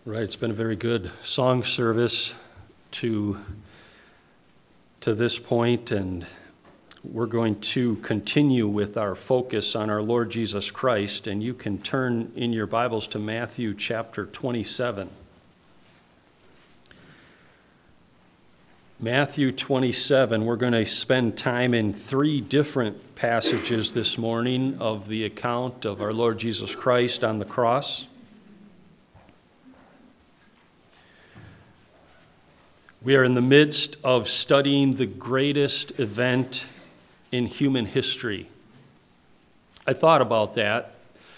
Right, it's been a very good song service to this point, and we're going to continue with our focus on our Lord Jesus Christ, and you can turn in your Bibles to Matthew chapter 27. Matthew 27, we're going to spend time in three different passages this morning of the account of our Lord Jesus Christ on the cross. We are in the midst of studying the greatest event in human history. I thought about that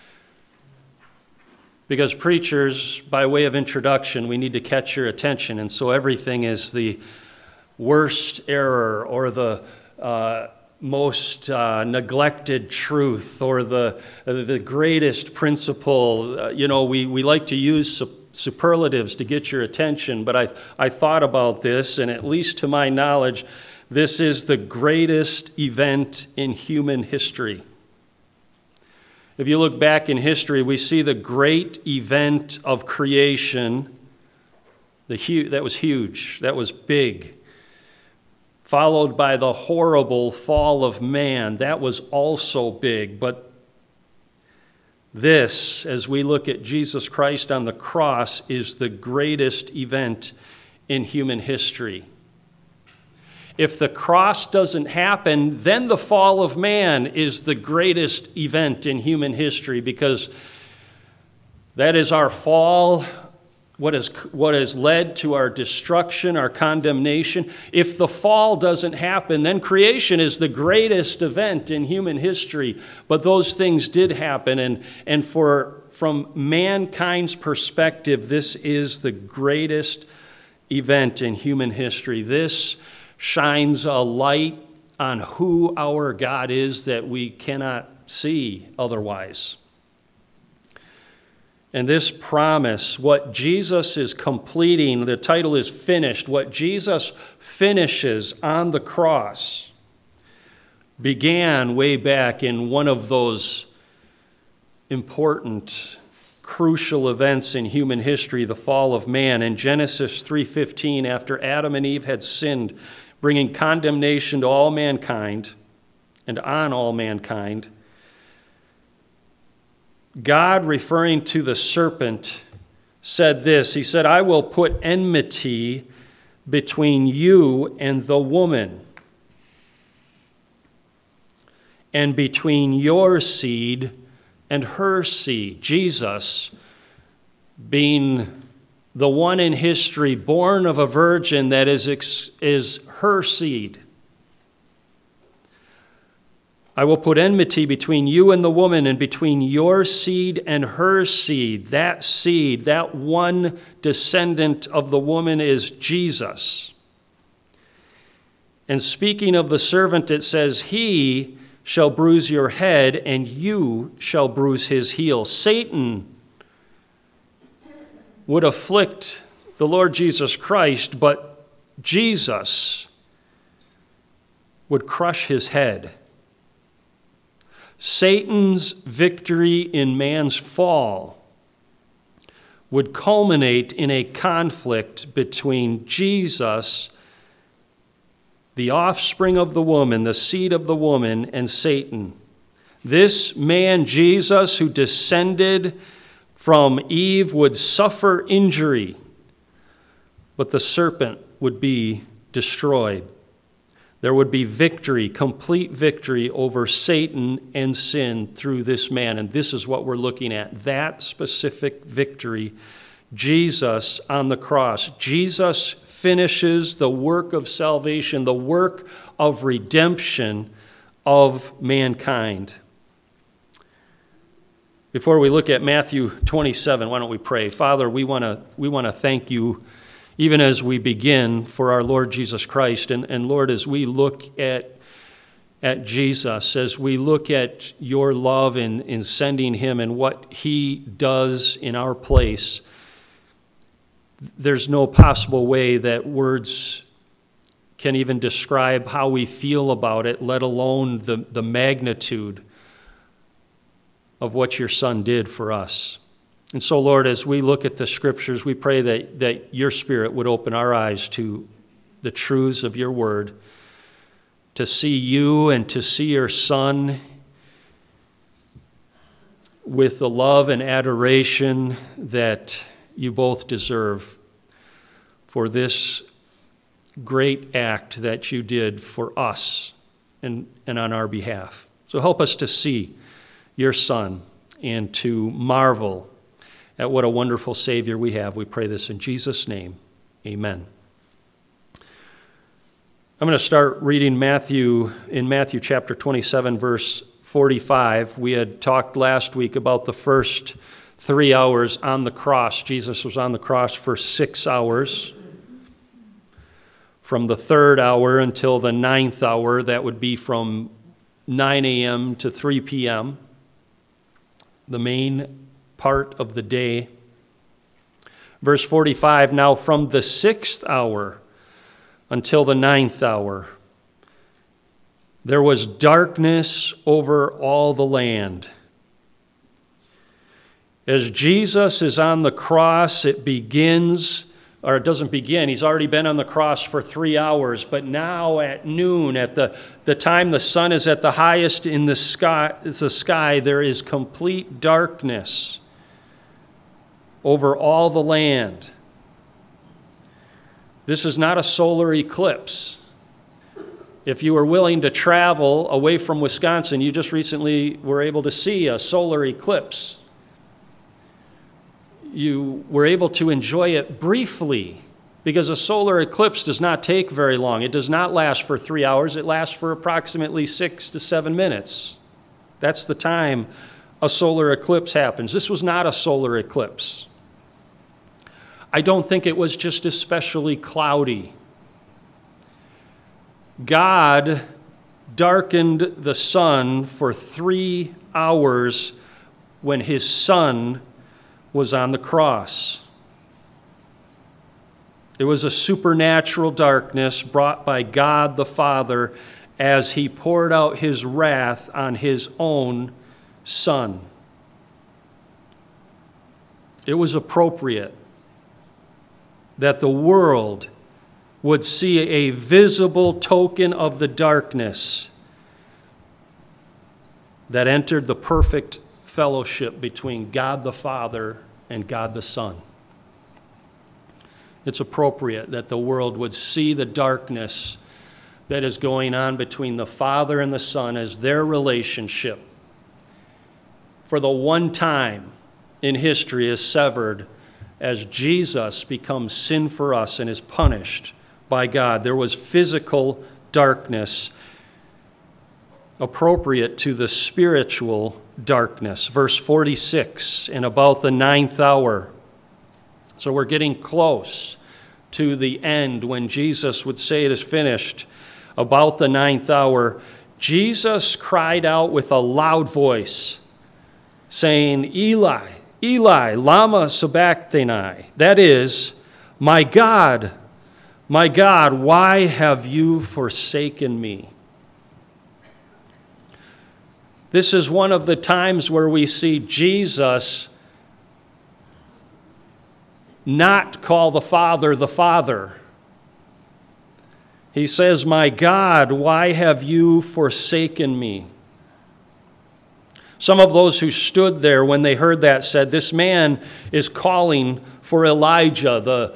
because preachers, by way of introduction, we need to catch your attention, and so everything is the worst error or the most neglected truth or the greatest principle. We like to use superlatives to get your attention, but I thought about this, and at least to my knowledge, this is the greatest event in human history. If you look back in history, we see the great event of creation. That was huge. That was big. Followed by the horrible fall of man. That was also big. But this, as we look at Jesus Christ on the cross, is the greatest event in human history. If the cross doesn't happen, then the fall of man is the greatest event in human history, because that is our fall, what has led to our destruction, our condemnation. If the fall doesn't happen, then creation is the greatest event in human history. But those things did happen, and from mankind's perspective, this is the greatest event in human history. This shines a light on who our God is that we cannot see otherwise. And this promise, what Jesus is completing, the title is Finished, what Jesus finishes on the cross, began way back in one of those important, crucial events in human history, the fall of man. In Genesis 3:15, after Adam and Eve had sinned, bringing condemnation to all mankind and on all mankind, God, referring to the serpent, said this. He said, "I will put enmity between you and the woman, and between your seed and her seed." Jesus, being the one in history born of a virgin that is her seed. "I will put enmity between you and the woman, and between your seed and her seed." That seed, that one descendant of the woman, is Jesus. And speaking of the servant, it says, "He shall bruise your head, and you shall bruise his heel." Satan would afflict the Lord Jesus Christ, but Jesus would crush his head. Satan's victory in man's fall would culminate in a conflict between Jesus, the offspring of the woman, the seed of the woman, and Satan. This man, Jesus, who descended from Eve, would suffer injury, but the serpent would be destroyed. There would be victory, complete victory over Satan and sin through this man. And this is what we're looking at, that specific victory, Jesus on the cross. Jesus finishes the work of salvation, the work of redemption of mankind. Before we look at Matthew 27, why don't we pray? Father, we want to thank you, even as we begin, for our Lord Jesus Christ. And Lord, as we look at Jesus, as we look at your love in sending him and what he does in our place, there's no possible way that words can even describe how we feel about it, let alone the magnitude of what your Son did for us. And so, Lord, as we look at the Scriptures, we pray that your Spirit would open our eyes to the truths of your word, to see you and to see your Son with the love and adoration that you both deserve for this great act that you did for us and on our behalf. So help us to see your Son and to marvel at what a wonderful Savior we have. We pray this in Jesus' name. Amen. I'm going to start reading in Matthew chapter 27, verse 45. We had talked last week about the first 3 hours on the cross. Jesus was on the cross for 6 hours. From the 3rd hour until the 9th hour, that would be from 9 a.m. to 3 p.m., the main part of the day. Verse 45, now from the 6th hour until the 9th hour, there was darkness over all the land. As Jesus is on the cross, it doesn't begin. He's already been on the cross for 3 hours, but now at noon, at the time the sun is at the highest in the sky, there is complete darkness over all the land. This is not a solar eclipse. If you were willing to travel away from Wisconsin, you just recently were able to see a solar eclipse. You were able to enjoy it briefly because a solar eclipse does not take very long. It does not last for 3 hours. It lasts for approximately 6 to 7 minutes. That's the time a solar eclipse happens. This was not a solar eclipse. I don't think it was just especially cloudy. God darkened the sun for 3 hours when his Son was on the cross. It was a supernatural darkness brought by God the Father as he poured out his wrath on his own Son. It was appropriate that the world would see a visible token of the darkness that entered the perfect fellowship between God the Father and God the Son. It's appropriate that the world would see the darkness that is going on between the Father and the Son as their relationship, for the one time in history, is severed as Jesus becomes sin for us and is punished by God. There was physical darkness appropriate to the spiritual darkness. Verse 46, and about the 9th hour. So we're getting close to the end when Jesus would say it is finished. About the 9th hour, Jesus cried out with a loud voice, saying, Eli, Eli, lama sabachthani. That is, my God, why have you forsaken me? This is one of the times where we see Jesus not call the Father the Father. He says, my God, why have you forsaken me? Some of those who stood there when they heard that said, this man is calling for Elijah.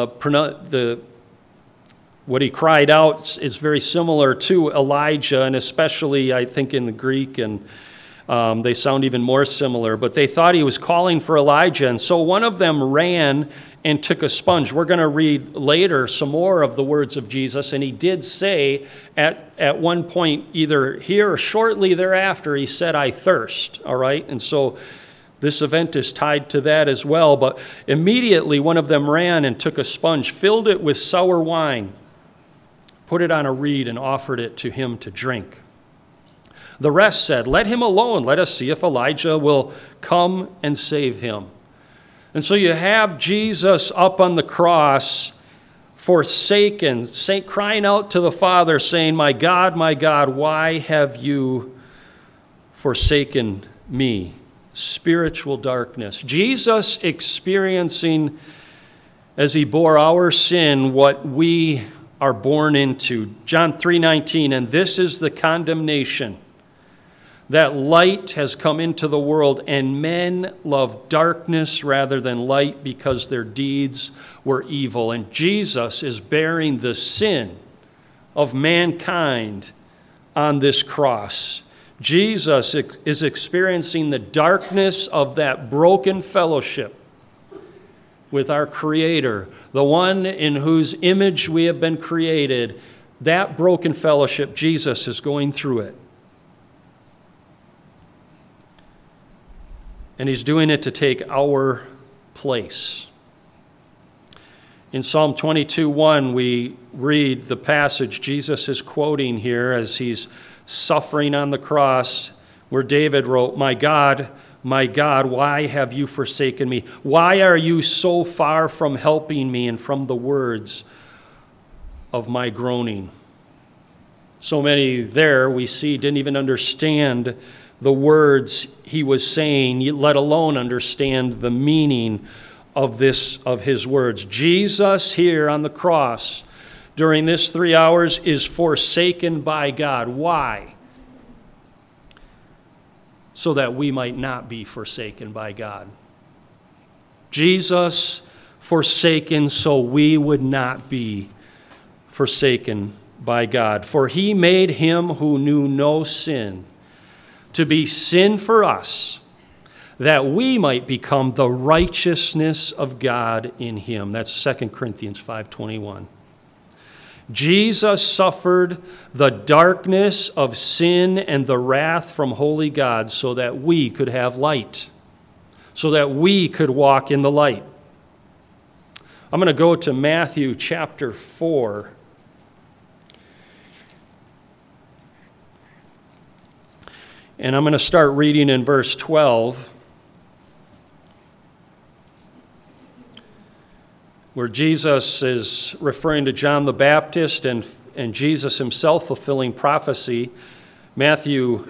What he cried out is very similar to Elijah, and especially, I think, in the Greek, and they sound even more similar. But they thought he was calling for Elijah, and so one of them ran and took a sponge. We're going to read later some more of the words of Jesus, and he did say at one point, either here or shortly thereafter, he said, I thirst, all right? And so this event is tied to that as well. But immediately one of them ran and took a sponge, filled it with sour wine, put it on a reed, and offered it to him to drink. The rest said, let him alone. Let us see if Elijah will come and save him. And so you have Jesus up on the cross, forsaken, crying out to the Father, saying, my God, why have you forsaken me? spiritual darkness. Jesus experiencing, as he bore our sin, what we are born into. John 3:19, and this is the condemnation, that light has come into the world, and men love darkness rather than light because their deeds were evil. And Jesus is bearing the sin of mankind on this cross. Jesus is experiencing the darkness of that broken fellowship with our Creator, the one in whose image we have been created. That broken fellowship, Jesus is going through it. And he's doing it to take our place. In Psalm 22:1, we read the passage Jesus is quoting here as he's suffering on the cross, where David wrote, my God, why have you forsaken me? Why are you so far from helping me and from the words of my groaning?" So many there we see didn't even understand the words he was saying, let alone understand the meaning of his words. Jesus here on the cross during this 3 hours is forsaken by God. Why? So that we might not be forsaken by God. Jesus forsaken so we would not be forsaken by God. For he made him who knew no sin to be sin for us, that we might become the righteousness of God in him. That's 2 Corinthians 5:21. Jesus suffered the darkness of sin and the wrath from holy God so that we could have light, so that we could walk in the light. I'm going to go to Matthew chapter 4. And I'm going to start reading in verse 12, where Jesus is referring to John the Baptist and Jesus himself fulfilling prophecy. Matthew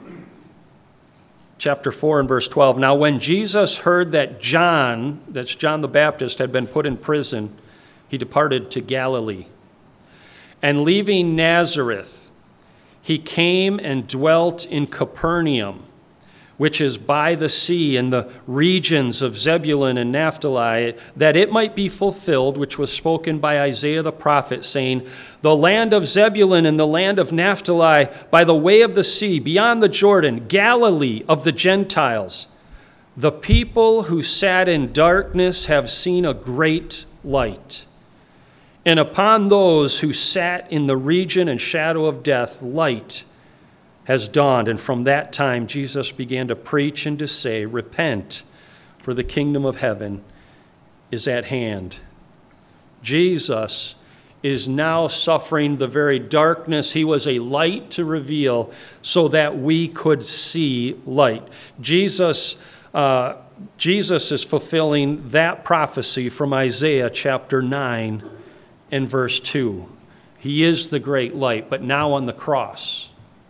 chapter 4 and verse 12. Now when Jesus heard that John, that's John the Baptist, had been put in prison, he departed to Galilee. And leaving Nazareth, he came and dwelt in Capernaum, which is by the sea in the regions of Zebulun and Naphtali, that it might be fulfilled, which was spoken by Isaiah the prophet, saying, the land of Zebulun and the land of Naphtali, by the way of the sea, beyond the Jordan, Galilee of the Gentiles. The people who sat in darkness have seen a great light. And upon those who sat in the region and shadow of death, light has dawned. And from that time, Jesus began to preach and to say, repent, for the kingdom of heaven is at hand. Jesus is now suffering the very darkness. He was a light to reveal so that we could see light. Jesus is fulfilling that prophecy from Isaiah chapter 9 and verse 2. He is the great light, but now on the cross,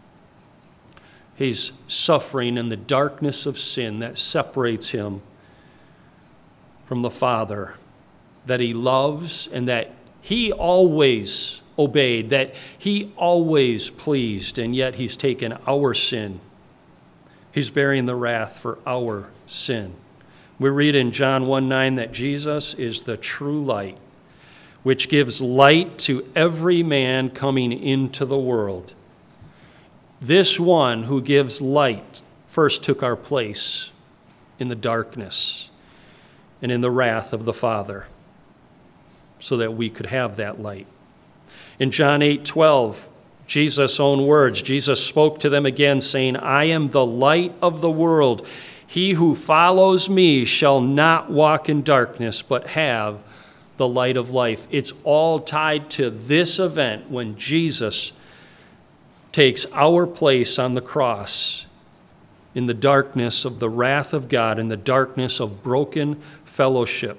he's suffering in the darkness of sin that separates him from the Father, that he loves and that he always obeyed, that he always pleased, and yet he's taken our sin. He's bearing the wrath for our sin. We read in John 1:9 that Jesus is the true light, which gives light to every man coming into the world. This one who gives light first took our place in the darkness and in the wrath of the Father so that we could have that light. In John 8:12, Jesus' own words, Jesus spoke to them again, saying, I am the light of the world. He who follows me shall not walk in darkness, but have the light of life. It's all tied to this event when Jesus takes our place on the cross in the darkness of the wrath of God, in the darkness of broken fellowship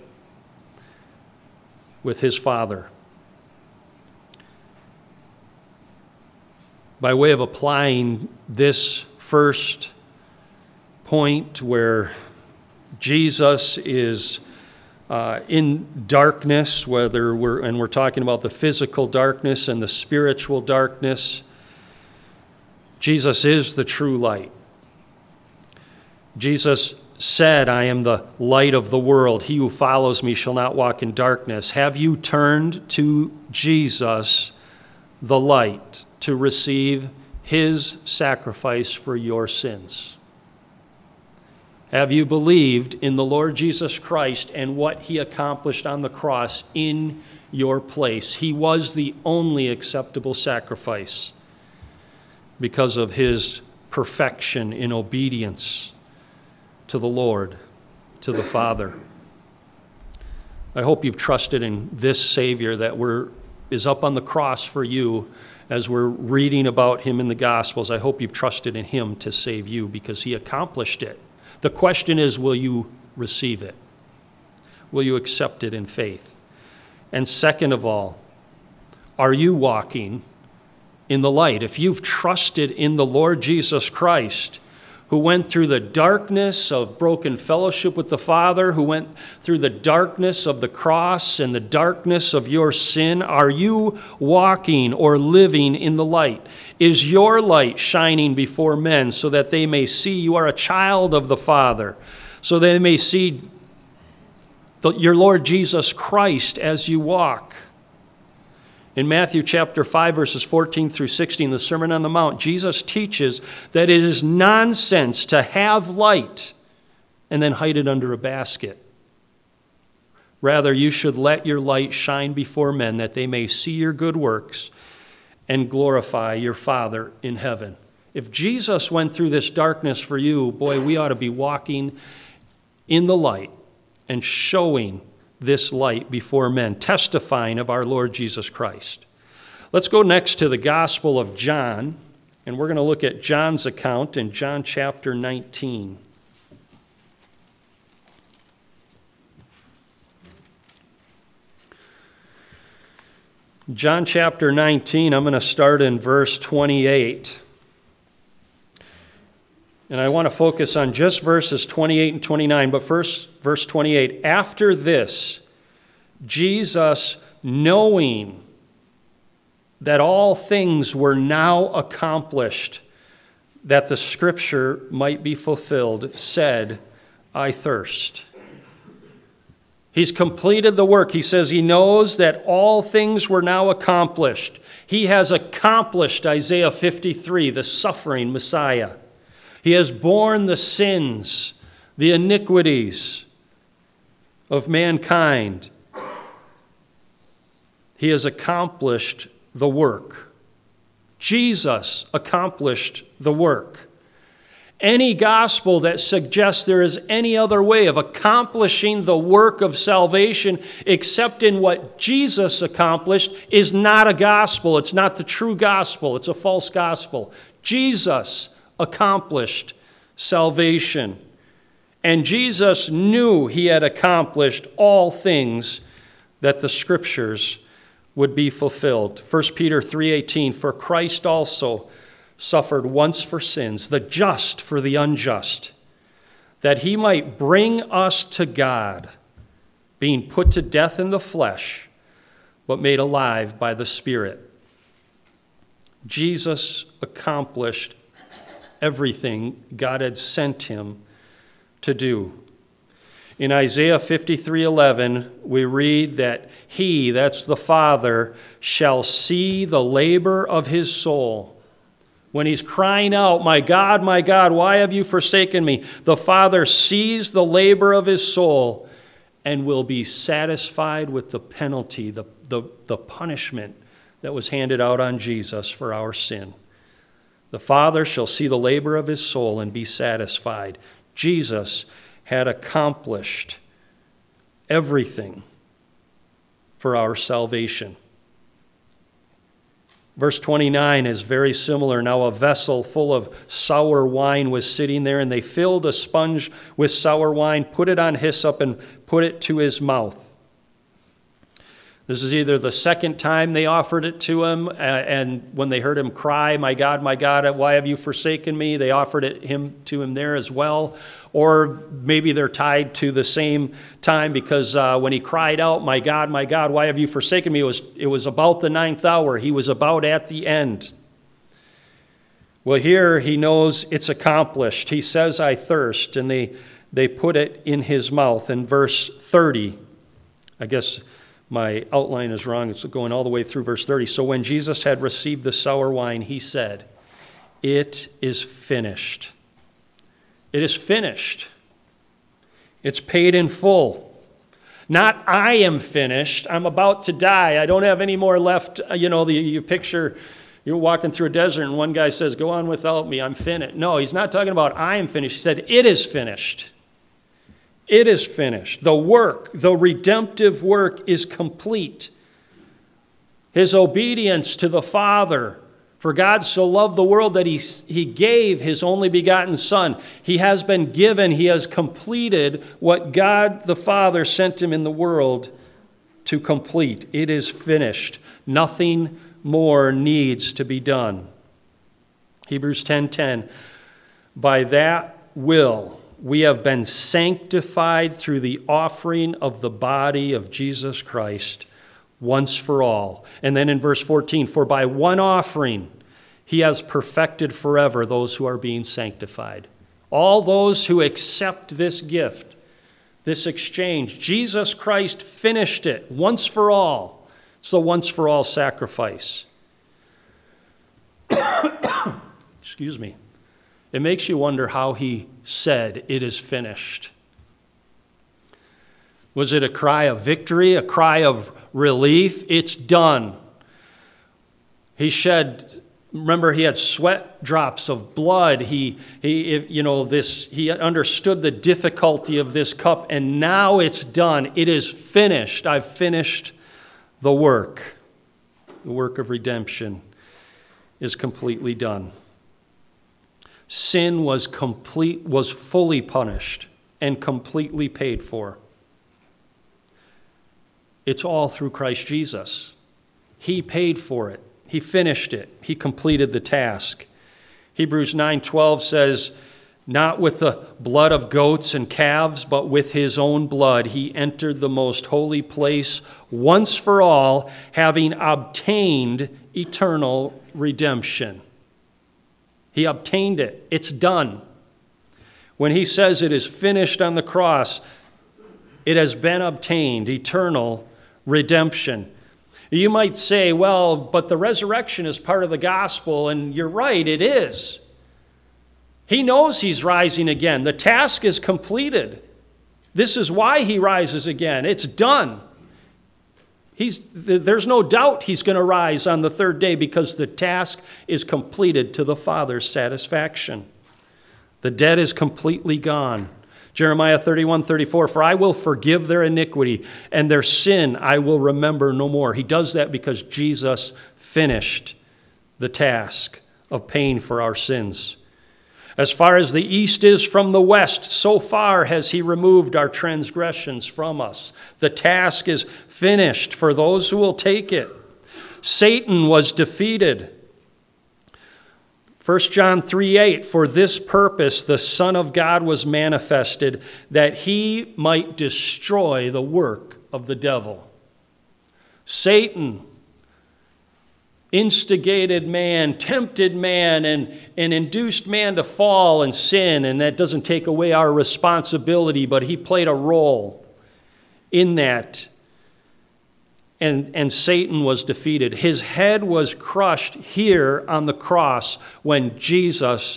with his Father. By way of applying this first point where Jesus is in darkness, whether we're talking about the physical darkness and the spiritual darkness. Jesus is the true light. Jesus said, I am the light of the world. He who follows me shall not walk in darkness. Have you turned to Jesus, the light, to receive his sacrifice for your sins? Have you believed in the Lord Jesus Christ and what he accomplished on the cross in your place? He was the only acceptable sacrifice because of his perfection in obedience to the Lord, to the Father. I hope you've trusted in this Savior that is up on the cross for you as we're reading about him in the Gospels. I hope you've trusted in him to save you because he accomplished it. The question is, will you receive it? Will you accept it in faith? And second of all, are you walking in the light? If you've trusted in the Lord Jesus Christ, who went through the darkness of broken fellowship with the Father, who went through the darkness of the cross and the darkness of your sin, are you walking or living in the light? Is your light shining before men so that they may see you are a child of the Father, so they may see your Lord Jesus Christ as you walk? In Matthew chapter 5, verses 14 through 16, the Sermon on the Mount, Jesus teaches that it is nonsense to have light and then hide it under a basket. Rather, you should let your light shine before men that they may see your good works and glorify your Father in heaven. If Jesus went through this darkness for you, boy, we ought to be walking in the light and showing this light before men, testifying of our Lord Jesus Christ. Let's go next to the Gospel of John, and we're going to look at John's account in John chapter 19. John chapter 19, I'm going to start in verse 28. And I want to focus on just verses 28 and 29, but first, verse 28. After this, Jesus, knowing that all things were now accomplished, that the scripture might be fulfilled, said, I thirst. He's completed the work. He says he knows that all things were now accomplished. He has accomplished Isaiah 53, the suffering Messiah. He has borne the sins, the iniquities of mankind. He has accomplished the work. Jesus accomplished the work. Any gospel that suggests there is any other way of accomplishing the work of salvation except in what Jesus accomplished is not a gospel. It's not the true gospel. It's a false gospel. Jesus accomplished salvation. And Jesus knew he had accomplished all things that the scriptures would be fulfilled. 1 Peter 3:18, for Christ also suffered once for sins, the just for the unjust, that he might bring us to God, being put to death in the flesh, but made alive by the Spirit. Jesus accomplished everything God had sent him to do. In Isaiah 53:11, we read that he, that's the Father, shall see the labor of his soul. When he's crying out, my God, why have you forsaken me? The Father sees the labor of his soul and will be satisfied with the penalty, the punishment that was handed out on Jesus for our sin. The Father shall see the labor of his soul and be satisfied. Jesus had accomplished everything for our salvation. Verse 29 is very similar. Now a vessel full of sour wine was sitting there, and they filled a sponge with sour wine, put it on hyssop, and put it to his mouth. This is either the second time they offered it to him, and when they heard him cry, my God, why have you forsaken me?" They offered it to him there as well. Or maybe they're tied to the same time because when he cried out, my God, why have you forsaken me?" It was about the 9th hour. He was about at the end. Well, here he knows it's accomplished. He says, "I thirst," and they put it in his mouth. In verse 30, I guess my outline is wrong. It's going all the way through verse 30. "So when Jesus had received the sour wine, he said, 'It is finished.'" It is finished. It's paid in full. Not "I am finished. I'm about to die. I don't have any more left." You picture you're walking through a desert and one guy says, "Go on without me. I'm finished." No, he's not talking about "I am finished." He said, "It is finished." It is finished. The work, the redemptive work is complete. His obedience to the Father, for God so loved the world that he gave his only begotten Son. He has been given, he has completed what God the Father sent him in the world to complete. It is finished. Nothing more needs to be done. Hebrews 10:10, "By that will we have been sanctified through the offering of the body of Jesus Christ once for all." And then in verse 14, "For by one offering he has perfected forever those who are being sanctified." All those who accept this gift, this exchange. Jesus Christ finished it once for all. It's the once for all sacrifice. Excuse me. It makes you wonder how he said, "It is finished." Was it a cry of victory, a cry of relief? It's done. He remember, he had sweat drops of blood. He understood the difficulty of this cup, and now it's done. It is finished. I've finished the work. The work of redemption is completely done. Sin was fully punished and completely paid for. It's all through Christ Jesus. He paid for it. He finished it. He completed the task. Hebrews 9:12 says, "Not with the blood of goats and calves, but with his own blood he entered the most holy place once for all, having obtained eternal redemption." He obtained it. It's done. When he says it is finished on the cross, it has been obtained, eternal redemption. You might say, "Well, but the resurrection is part of the gospel," and you're right, it is. He knows he's rising again. The task is completed. This is why he rises again. It's done. There's no doubt he's going to rise on the third day because the task is completed to the Father's satisfaction. The debt is completely gone. Jeremiah 31:34, "For I will forgive their iniquity, and their sin I will remember no more." He does that because Jesus finished the task of paying for our sins. As far as the east is from the west, so far has he removed our transgressions from us. The task is finished for those who will take it. Satan was defeated. 1 John 3:8, "For this purpose the Son of God was manifested, that he might destroy the work of the devil." Satan instigated man, tempted man, and induced man to fall and sin, and that doesn't take away our responsibility, but he played a role in that. And Satan was defeated. His head was crushed here on the cross when Jesus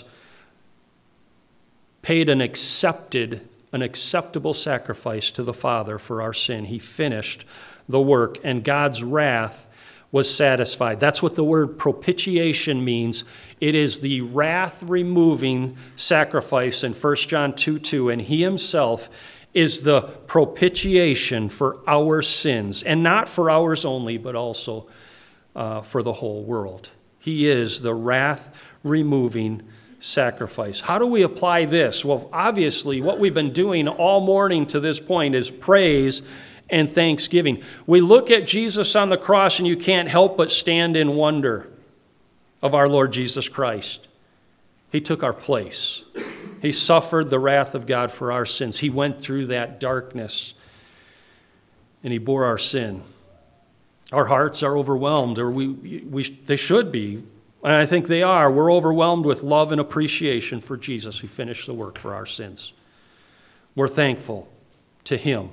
paid an acceptable sacrifice to the Father for our sin. He finished the work, and God's wrath was satisfied. That's what the word propitiation means. It is the wrath-removing sacrifice in 1 John 2:2, and he himself is the propitiation for our sins, and not for ours only, but also for the whole world. He is the wrath-removing sacrifice. How do we apply this? Well, obviously, what we've been doing all morning to this point is praise and thanksgiving. We look at Jesus on the cross, and you can't help but stand in wonder of our Lord Jesus Christ. He took our place. He suffered the wrath of God for our sins. He went through that darkness, and he bore our sin. Our hearts are overwhelmed, or they should be, and I think they are. We're overwhelmed with love and appreciation for Jesus who finished the work for our sins. We're thankful to him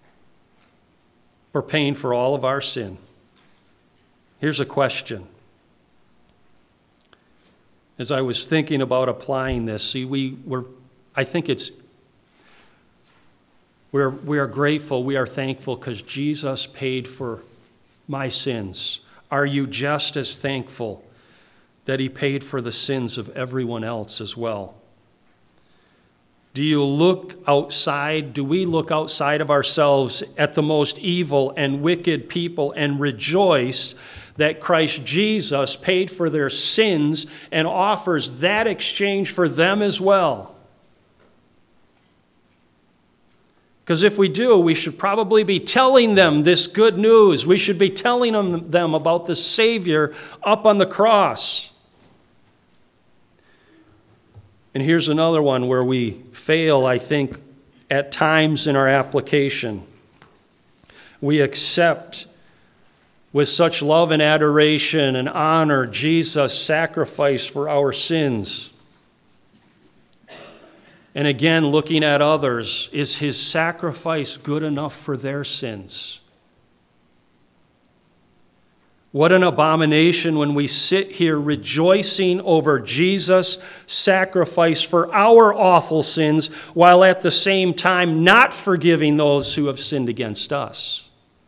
for paying for all of our sin. Here's a question. As I was thinking about applying this, we are grateful, we are thankful because Jesus paid for my sins. Are you just as thankful that he paid for the sins of everyone else as well? Do you look outside? Do we look outside of ourselves at the most evil and wicked people and rejoice that Christ Jesus paid for their sins and offers that exchange for them as well? Because if we do, we should probably be telling them this good news. We should be telling them about the Savior up on the cross. And here's another one where we fail, I think, at times in our application. We accept with such love and adoration and honor Jesus' sacrifice for our sins. And again, looking at others, is his sacrifice good enough for their sins? What an abomination when we sit here rejoicing over Jesus' sacrifice for our awful sins, while at the same time not forgiving those who have sinned against us.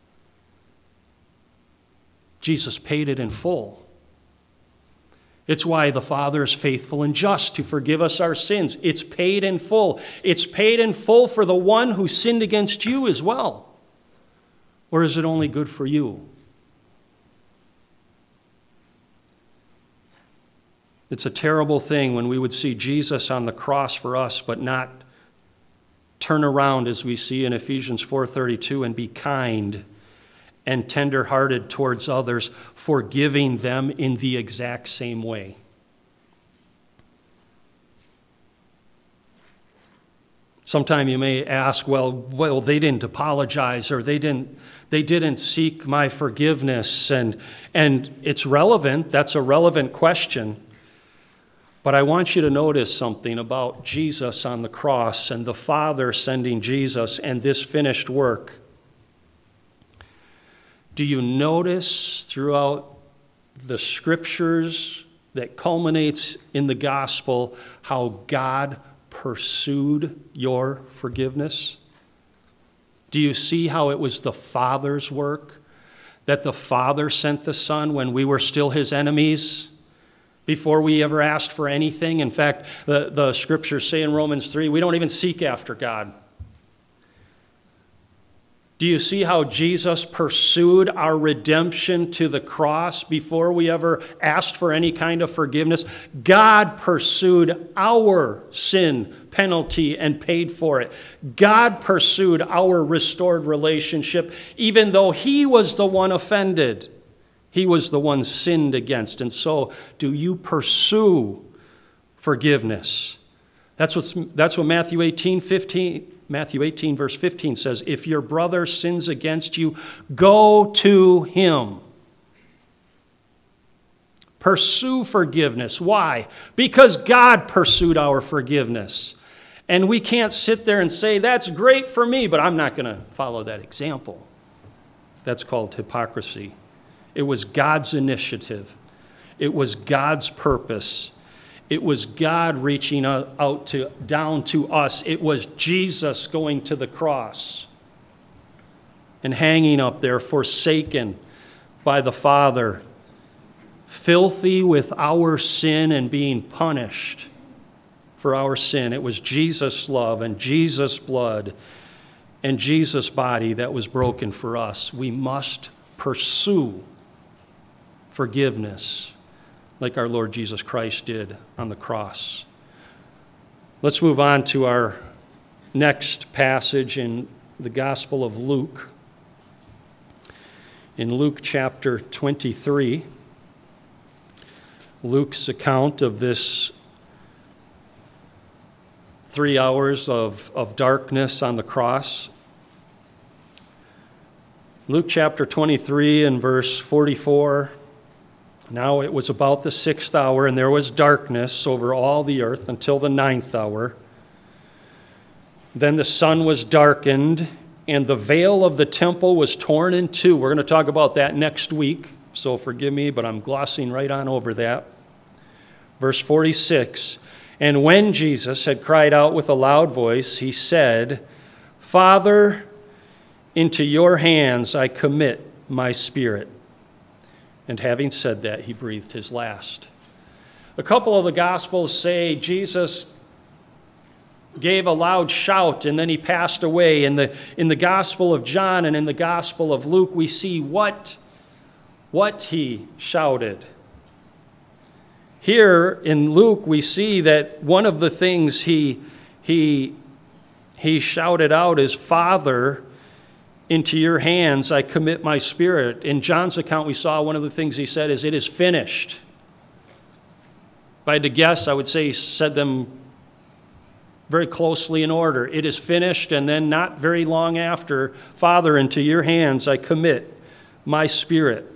Jesus paid it in full. It's why the Father is faithful and just to forgive us our sins. It's paid in full. It's paid in full for the one who sinned against you as well. Or is it only good for you? It's a terrible thing when we would see Jesus on the cross for us, but not turn around as we see in Ephesians 4:32 and be kind and tender-hearted towards others, forgiving them in the exact same way. Sometime you may ask, well, they didn't apologize, or they didn't seek my forgiveness, and it's relevant. That's a relevant question. But I want you to notice something about Jesus on the cross and the Father sending Jesus and this finished work. Do you notice throughout the scriptures that culminates in the gospel how God pursued your forgiveness? Do you see how it was the Father's work? That the Father sent the Son when we were still his enemies? Before we ever asked for anything. In fact, the scriptures say in Romans 3, we don't even seek after God. Do you see how Jesus pursued our redemption to the cross before we ever asked for any kind of forgiveness? God pursued our sin penalty and paid for it. God pursued our restored relationship, even though he was the one offended. He was the one sinned against. And so, do you pursue forgiveness? That's what Matthew 18 verse 15 says. If your brother sins against you, go to him. Pursue forgiveness. Why? Because God pursued our forgiveness. And we can't sit there and say, that's great for me, but I'm not going to follow that example. That's called hypocrisy. It was God's initiative. It was God's purpose. It was God reaching down to us. It was Jesus going to the cross and hanging up there, forsaken by the Father, filthy with our sin and being punished for our sin. It was Jesus' love and Jesus' blood and Jesus' body that was broken for us. We must pursue forgiveness like our Lord Jesus Christ did on the cross. Let's move on to our next passage in the Gospel of Luke. In Luke chapter 23, Luke's account of this 3 hours of darkness on the cross. Luke chapter 23 and verse 44. Now it was about the 6th hour, and there was darkness over all the earth until the 9th hour. Then the sun was darkened, and the veil of the temple was torn in two. We're going to talk about that next week, so forgive me, but I'm glossing right on over that. Verse 46, and when Jesus had cried out with a loud voice, he said, Father, into your hands I commit my spirit. And having said that, he breathed his last. A couple of the Gospels say Jesus gave a loud shout, and then he passed away. In the Gospel of John and in the Gospel of Luke, we see what he shouted. Here in Luke, we see that one of the things he shouted out is, Father, into your hands I commit my spirit. In John's account, we saw one of the things he said is, it is finished. If I had to guess, I would say he said them very closely in order. It is finished, and then not very long after, Father, into your hands I commit my spirit.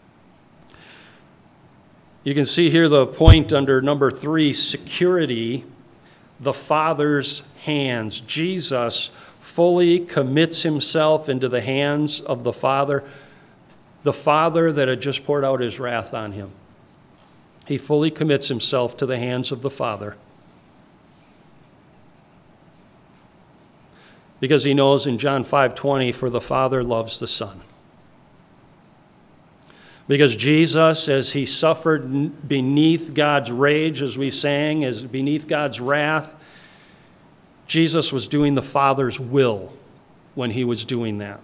You can see here the point under number 3, security, the Father's hands. Jesus fully commits himself into the hands of the Father that had just poured out his wrath on him. He fully commits himself to the hands of the Father. Because he knows in John 5:20, for the Father loves the Son. Because Jesus, as he suffered beneath God's rage, as we sang, as beneath God's wrath, Jesus was doing the Father's will when he was doing that.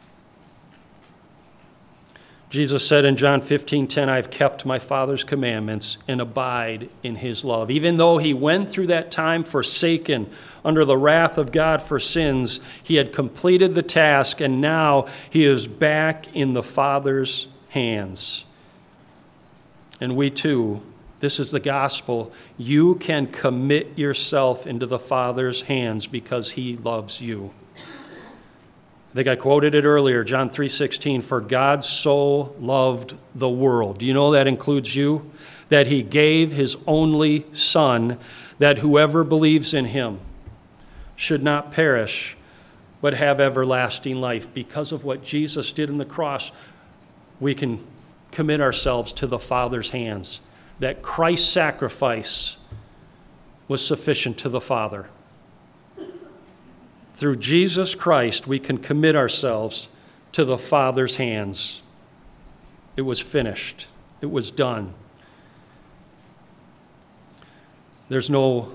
Jesus said in John 15:10, I've kept my Father's commandments and abide in his love. Even though he went through that time forsaken under the wrath of God for sins, he had completed the task, and now he is back in the Father's hands. And we too, this is the gospel, you can commit yourself into the Father's hands because he loves you. I think I quoted it earlier, John 3:16, for God so loved the world. Do you know that includes you? That he gave his only Son, that whoever believes in him should not perish, but have everlasting life. Because of what Jesus did on the cross, we can commit ourselves to the Father's hands. That Christ's sacrifice was sufficient to the Father. Through Jesus Christ, we can commit ourselves to the Father's hands. It was finished. It was done. There's no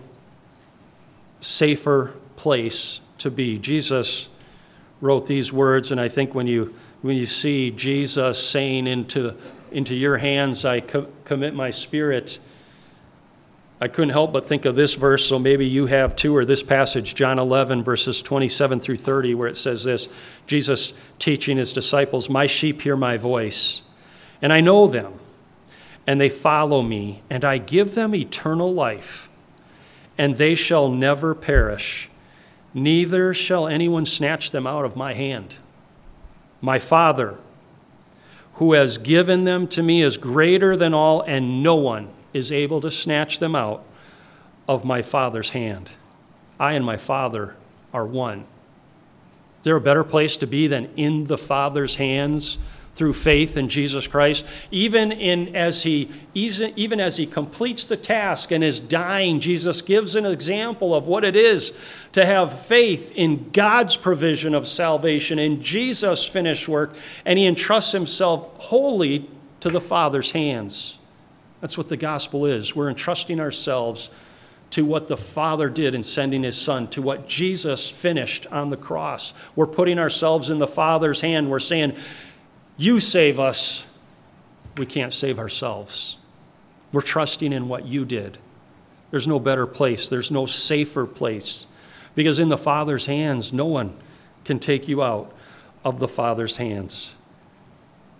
safer place to be. Jesus wrote these words, and I think when you see Jesus saying, into your hands I commit my spirit, I couldn't help but think of this verse, so maybe you have too, or this passage, John 11, verses 27 through 30, where it says this, Jesus teaching his disciples, my sheep hear my voice, and I know them, and they follow me, and I give them eternal life, and they shall never perish, neither shall anyone snatch them out of my hand. My Father, who has given them to me, is greater than all, and no one is able to snatch them out of my Father's hand. I and my Father are one. Is there a better place to be than in the Father's hands through faith in Jesus Christ? Even as he completes the task and is dying, Jesus gives an example of what it is to have faith in God's provision of salvation, in Jesus' finished work, and he entrusts himself wholly to the Father's hands. That's what the gospel is. We're entrusting ourselves to what the Father did in sending his Son, to what Jesus finished on the cross. We're putting ourselves in the Father's hand. We're saying, you save us. We can't save ourselves. We're trusting in what you did. There's no better place. There's no safer place. Because in the Father's hands, no one can take you out of the Father's hands.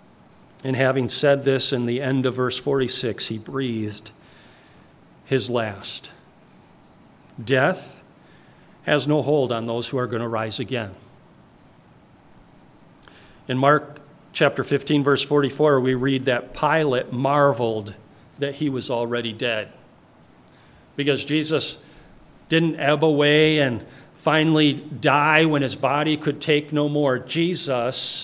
And having said this, in the end of verse 46, he breathed his last. Death has no hold on those who are going to rise again. In Mark chapter 15, verse 44, we read that Pilate marveled that he was already dead, because Jesus didn't ebb away and finally die when his body could take no more. Jesus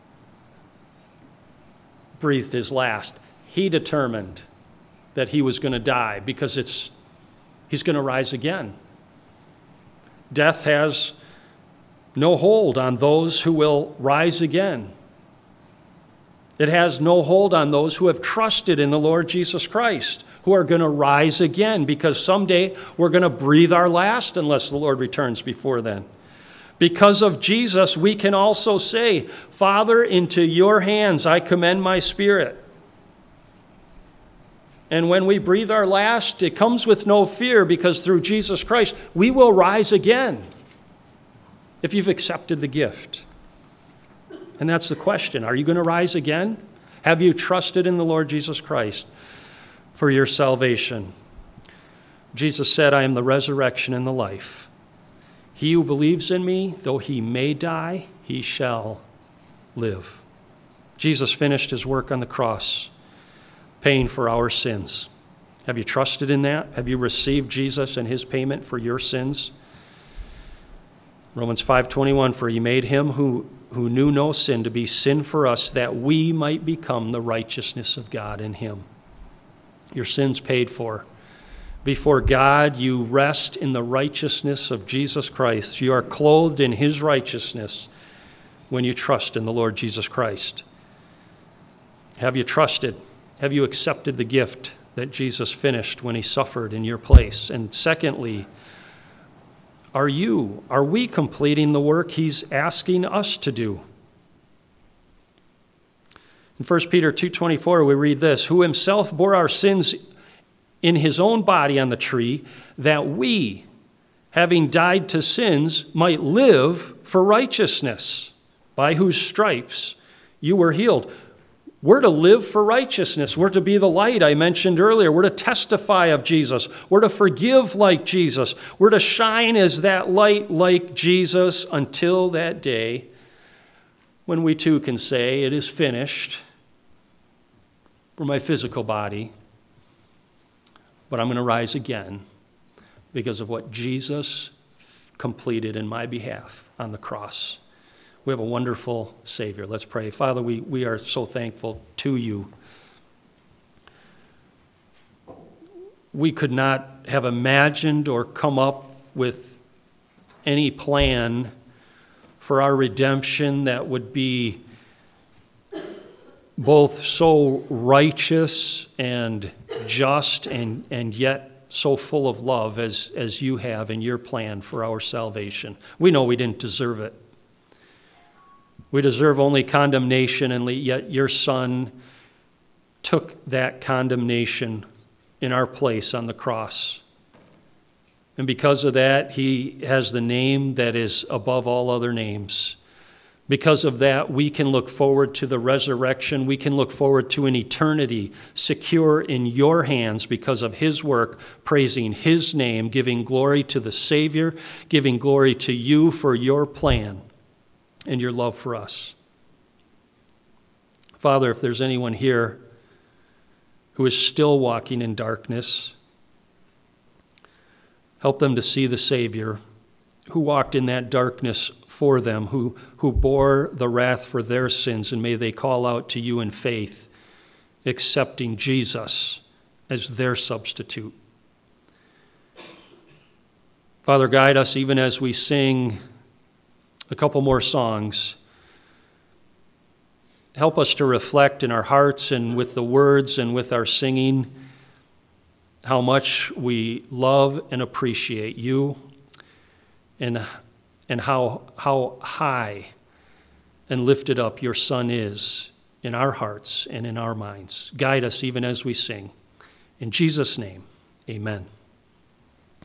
breathed his last. He determined that he was going to die because he's going to rise again. Death has no hold on those who will rise again. It has no hold on those who have trusted in the Lord Jesus Christ, who are going to rise again, because someday we're going to breathe our last unless the Lord returns before then. Because of Jesus, we can also say, Father, into your hands I commend my spirit. And when we breathe our last, it comes with no fear, because through Jesus Christ, we will rise again if you've accepted the gift. And that's the question. Are you going to rise again? Have you trusted in the Lord Jesus Christ for your salvation? Jesus said, I am the resurrection and the life. He who believes in me, though he may die, he shall live. Jesus finished his work on the cross, paying for our sins. Have you trusted in that? Have you received Jesus and his payment for your sins? Romans 5:21, for he made him who knew no sin to be sin for us, that we might become the righteousness of God in him. Your sins paid for. Before God, you rest in the righteousness of Jesus Christ. You are clothed in his righteousness when you trust in the Lord Jesus Christ. Have you trusted? Have you accepted the gift that Jesus finished when he suffered in your place? And secondly, are we completing the work he's asking us to do? In 1 Peter 2:24, we read this, who himself bore our sins in his own body on the tree, that we, having died to sins, might live for righteousness, by whose stripes you were healed. We're to live for righteousness. We're to be the light I mentioned earlier. We're to testify of Jesus. We're to forgive like Jesus. We're to shine as that light like Jesus until that day when we too can say, it is finished for my physical body, but I'm going to rise again because of what Jesus completed in my behalf on the cross. We have a wonderful Savior. Let's pray. Father, we are so thankful to you. We could not have imagined or come up with any plan for our redemption that would be both so righteous and just and yet so full of love as you have in your plan for our salvation. We know we didn't deserve it. We deserve only condemnation, and yet your Son took that condemnation in our place on the cross. And because of that, he has the name that is above all other names. Because of that, we can look forward to the resurrection. We can look forward to an eternity secure in your hands because of his work, praising his name, giving glory to the Savior, giving glory to you for your plan and your love for us. Father, if there's anyone here who is still walking in darkness, help them to see the Savior who walked in that darkness for them, who bore the wrath for their sins, and may they call out to you in faith, accepting Jesus as their substitute. Father, guide us even as we sing a couple more songs. Help us to reflect in our hearts and with the words and with our singing how much we love and appreciate you, and how high and lifted up your Son is in our hearts and in our minds. Guide us even as we sing. In Jesus' name, amen.